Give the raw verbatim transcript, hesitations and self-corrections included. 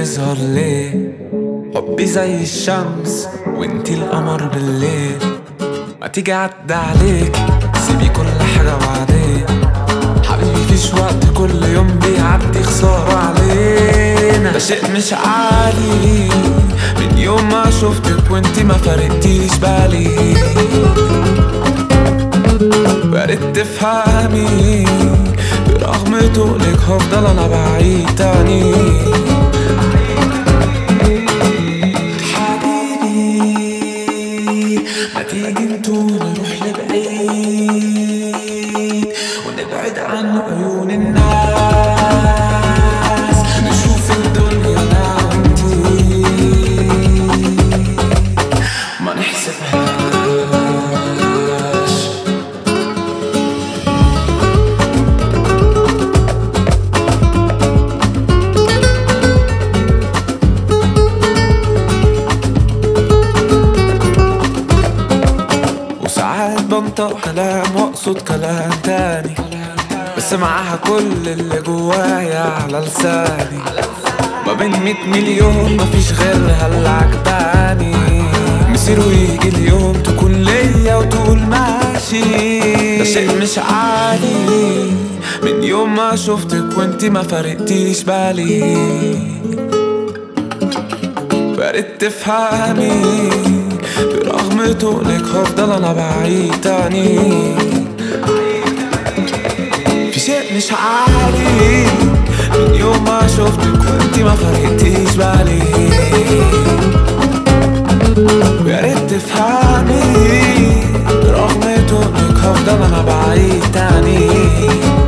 بيظهر ليه؟ حبي زي الشمس وانتي القمر بالليل. ما تيجي عدى عليك سيبي كل حاجة بعدين. حبيبي فيش وقت، كل يوم بيعدي خسارة علينا. ده شيء مش عادي من يوم ما شفتك وانتي ما فارقتيش بالي. وياريت تفهمي برغم تقلك هفضل انا بعيد تاني. حبيبي ما تيجي نطول نروح لبعيد ونبعد عن عيون الناس. نشوف الدنيا انا وانتي ما نحسبهاش. ساعات بنطق كلام واقصد كلام تاني، بس معاها كل اللي جوايا على لساني. ما بين مية مليون مفيش غيرها اللي عجباني. مصير ويجي اليوم تكون ليا وتقول ماشي. ده شيء مش عادي من يوم ما شفتك وانتي ما فارقتيش بالي. وياريت تفهمي برغم تقلك هفضل انا بعيد تاني. في شيء مش عادي من يوم ما شفتك وانتي ما فرقتيش بالي. وياريت تفهمي برغم تقلك هفضل انا بعيد تاني.